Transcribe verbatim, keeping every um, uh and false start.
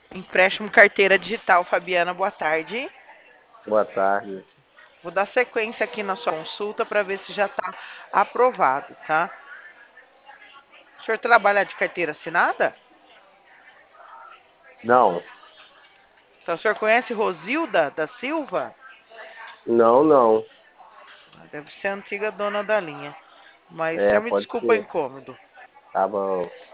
Empréstimo carteira digital, Fabiana, boa tarde. Boa tarde. Vou dar sequência aqui na sua consulta para ver se já está aprovado, tá? O senhor trabalha de carteira assinada? Não, Então, o senhor conhece Rosilda da Silva? não, não. Deve ser a antiga dona da linha. Mas o É, senhor me pode desculpa o ser. incômodo. Tá bom.